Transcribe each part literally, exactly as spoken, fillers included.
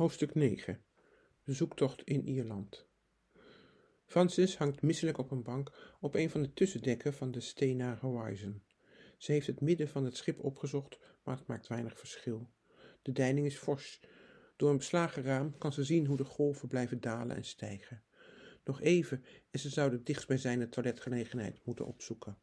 Hoofdstuk negen. De zoektocht in Ierland. Francis hangt misselijk op een bank op een van de tussendekken van de Stena Horizon. Ze heeft het midden van het schip opgezocht, maar het maakt weinig verschil. De deining is fors. Door een beslagen raam kan ze zien hoe de golven blijven dalen en stijgen. Nog even en ze zou de dichtstbijzijnde toiletgelegenheid moeten opzoeken.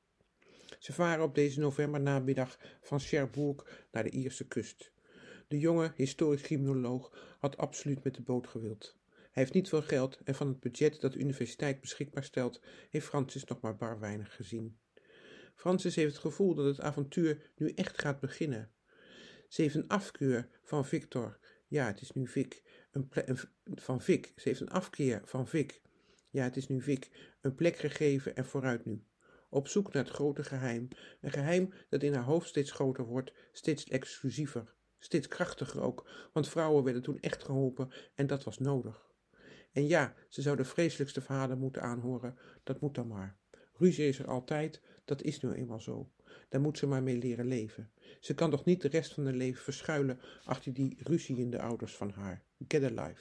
Ze varen op deze novembernamiddag van Cherbourg naar de Ierse kust. De jonge historisch criminoloog had absoluut met de boot gewild. Hij heeft niet veel geld en van het budget dat de universiteit beschikbaar stelt, heeft Francis nog maar bar weinig gezien. Francis heeft het gevoel dat het avontuur nu echt gaat beginnen. Ze heeft een afkeur van Victor. Ja, het is nu Vic. Een ple- een, van Vic. Ze heeft een afkeer van Vic. Ja, het is nu Vic. Een plek gegeven en vooruit nu. Op zoek naar het grote geheim. Een geheim dat in haar hoofd steeds groter wordt, steeds exclusiever. Steeds krachtiger ook, want vrouwen werden toen echt geholpen en dat was nodig. En ja, ze zou de vreselijkste verhalen moeten aanhoren, dat moet dan maar. Ruzie is er altijd, dat is nu eenmaal zo. Daar moet ze maar mee leren leven. Ze kan toch niet de rest van haar leven verschuilen achter die ruziende ouders van haar. Get a life.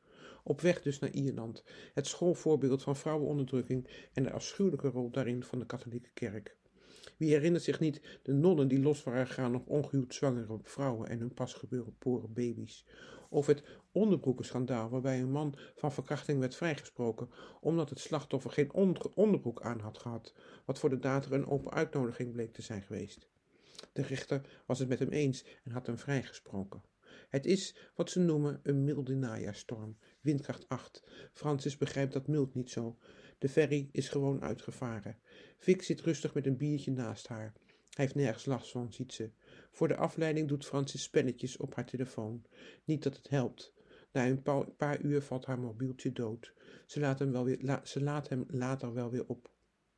Op weg dus naar Ierland, het schoolvoorbeeld van vrouwenonderdrukking en de afschuwelijke rol daarin van de katholieke kerk. Wie herinnert zich niet de nonnen die los waren gegaan op ongehuwd zwangere vrouwen en hun pasgeboren baby's? Of het onderbroekenschandaal waarbij een man van verkrachting werd vrijgesproken omdat het slachtoffer geen onderbroek aan had gehad, wat voor de dader een open uitnodiging bleek te zijn geweest. De rechter was het met hem eens en had hem vrijgesproken. Het is wat ze noemen een milde najaarstorm, windkracht acht. Francis begrijpt dat mild niet zo. De ferry is gewoon uitgevaren. Vic zit rustig met een biertje naast haar. Hij heeft nergens last van, ziet ze. Voor de afleiding doet Francis spelletjes op haar telefoon. Niet dat het helpt. Na een pa- paar uur valt haar mobieltje dood. Ze laat hem, wel weer, la- ze laat hem later wel weer op.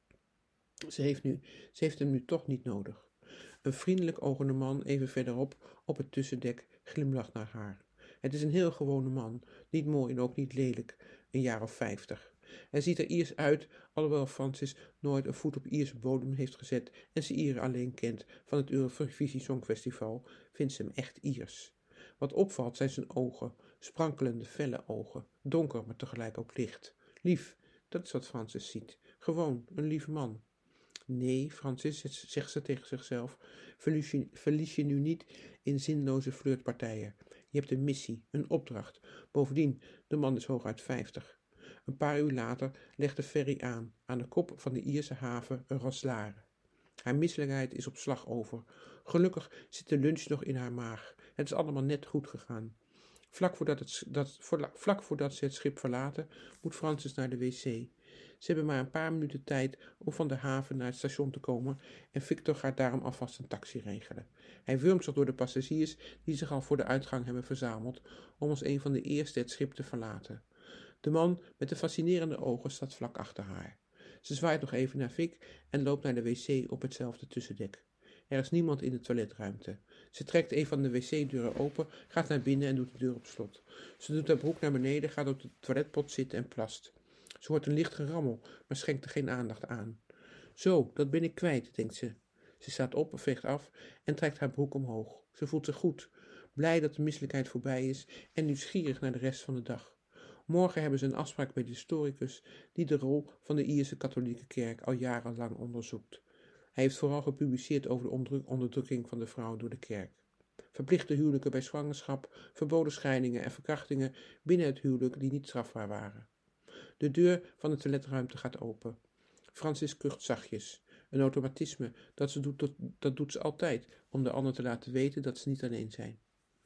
Ze heeft, nu, ze heeft hem nu toch niet nodig. Een vriendelijk ogende man even verderop op het tussendek glimlacht naar haar. Het is een heel gewone man, niet mooi en ook niet lelijk, een jaar of vijftig. Hij ziet er Iers uit, alhoewel Francis nooit een voet op Ierse bodem heeft gezet en ze Ieren alleen kent van het Eurovisie Songfestival, vindt ze hem echt Iers. Wat opvalt zijn zijn ogen, sprankelende felle ogen, donker maar tegelijk ook licht. Lief, dat is wat Francis ziet, gewoon een lieve man. Nee, Francis, zegt ze tegen zichzelf, verlies je, verlies je nu niet in zinloze flirtpartijen. Je hebt een missie, een opdracht. Bovendien, de man is hooguit vijftig. Een paar uur later legt de ferry aan, aan de kop van de Ierse haven Roslare. Haar misselijkheid is op slag over. Gelukkig zit de lunch nog in haar maag. Het is allemaal net goed gegaan. Vlak voordat, het, dat, vlak voordat ze het schip verlaten, moet Francis naar de wc. Ze hebben maar een paar minuten tijd om van de haven naar het station te komen en Victor gaat daarom alvast een taxi regelen. Hij wurmt zich door de passagiers die zich al voor de uitgang hebben verzameld om als een van de eerste het schip te verlaten. De man met de fascinerende ogen staat vlak achter haar. Ze zwaait nog even naar Vic en loopt naar de wc op hetzelfde tussendek. Er is niemand in de toiletruimte. Ze trekt een van de wc-deuren open, gaat naar binnen en doet de deur op slot. Ze doet haar broek naar beneden, gaat op de toiletpot zitten en plast. Ze hoort een licht gerammel, maar schenkt er geen aandacht aan. Zo, dat ben ik kwijt, denkt ze. Ze staat op, veegt af en trekt haar broek omhoog. Ze voelt zich goed, blij dat de misselijkheid voorbij is en nieuwsgierig naar de rest van de dag. Morgen hebben ze een afspraak bij de historicus die de rol van de Ierse katholieke kerk al jarenlang onderzoekt. Hij heeft vooral gepubliceerd over de onderdrukking van de vrouw door de kerk. Verplichte huwelijken bij zwangerschap, verboden scheidingen en verkrachtingen binnen het huwelijk die niet strafbaar waren. De deur van de toiletruimte gaat open. Francis kucht zachtjes. Een automatisme, dat, ze doet, dat doet ze altijd, om de ander te laten weten dat ze niet alleen zijn.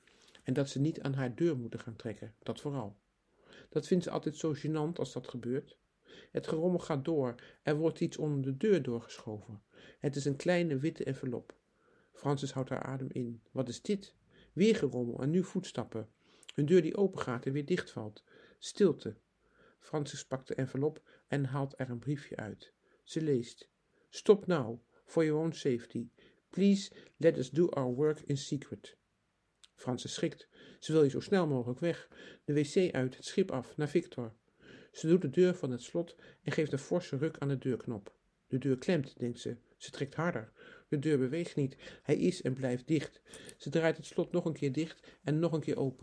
En dat ze niet aan haar deur moeten gaan trekken, dat vooral. Dat vindt ze altijd zo gênant als dat gebeurt. Het gerommel gaat door, er wordt iets onder de deur doorgeschoven. Het is een kleine witte envelop. Francis houdt haar adem in. Wat is dit? Weer gerommel en nu voetstappen. Een deur die opengaat en weer dichtvalt. Stilte. Francis pakt de envelop en haalt er een briefje uit. Ze leest. Stop now, for your own safety. Please let us do our work in secret. Francis schrikt. Ze wil hier zo snel mogelijk weg. De wc uit, het schip af, naar Victor. Ze doet de deur van het slot en geeft een forse ruk aan de deurknop. De deur klemt, denkt ze. Ze trekt harder. De deur beweegt niet. Hij is en blijft dicht. Ze draait het slot nog een keer dicht en nog een keer open.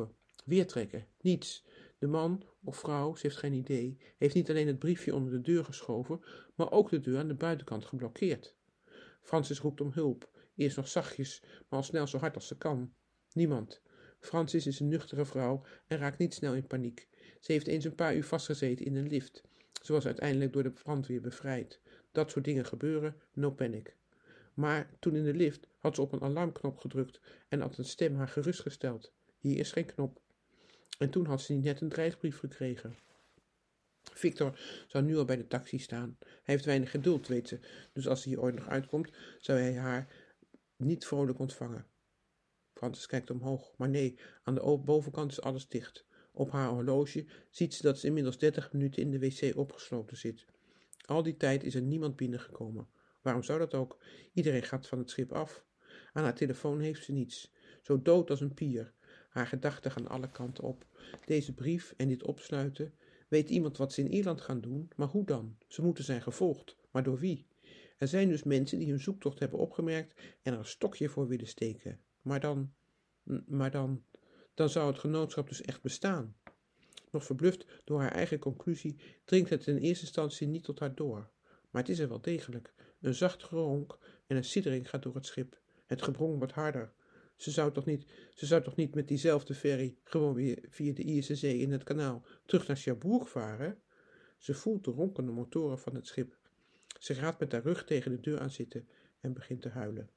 Weer trekken, niets. De man of vrouw, ze heeft geen idee, heeft niet alleen het briefje onder de deur geschoven, maar ook de deur aan de buitenkant geblokkeerd. Francis roept om hulp, eerst nog zachtjes, maar al snel zo hard als ze kan. Niemand. Francis is een nuchtere vrouw en raakt niet snel in paniek. Ze heeft eens een paar uur vastgezeten in een lift. Ze was uiteindelijk door de brandweer bevrijd. Dat soort dingen gebeuren, no panic. Maar toen in de lift had ze op een alarmknop gedrukt en had een stem haar gerustgesteld. Hier is geen knop. En toen had ze niet net een dreigbrief gekregen. Victor zou nu al bij de taxi staan. Hij heeft weinig geduld, weet ze, dus als hij hier ooit nog uitkomt, zou hij haar niet vrolijk ontvangen. Francis kijkt omhoog, maar nee, aan de bovenkant is alles dicht. Op haar horloge ziet ze dat ze inmiddels dertig minuten in de wc opgesloten zit. Al die tijd is er niemand binnengekomen. Waarom zou dat ook? Iedereen gaat van het schip af. Aan haar telefoon heeft ze niets. Zo dood als een pier. Haar gedachten gaan alle kanten op. Deze brief en dit opsluiten. Weet iemand wat ze in Ierland gaan doen? Maar hoe dan? Ze moeten zijn gevolgd. Maar door wie? Er zijn dus mensen die hun zoektocht hebben opgemerkt en er een stokje voor willen steken. Maar dan... Maar dan... Dan zou het genootschap dus echt bestaan. Nog verbluft door haar eigen conclusie dringt het in eerste instantie niet tot haar door. Maar het is er wel degelijk. Een zacht geronk en een siddering gaat door het schip. Het gebrong wordt harder. Ze zou toch niet, ze zou toch niet met diezelfde ferry gewoon weer via de Ierse Zee in het kanaal terug naar Cherbourg varen? Ze voelt de ronkende motoren van het schip. Ze gaat met haar rug tegen de deur aan zitten en begint te huilen.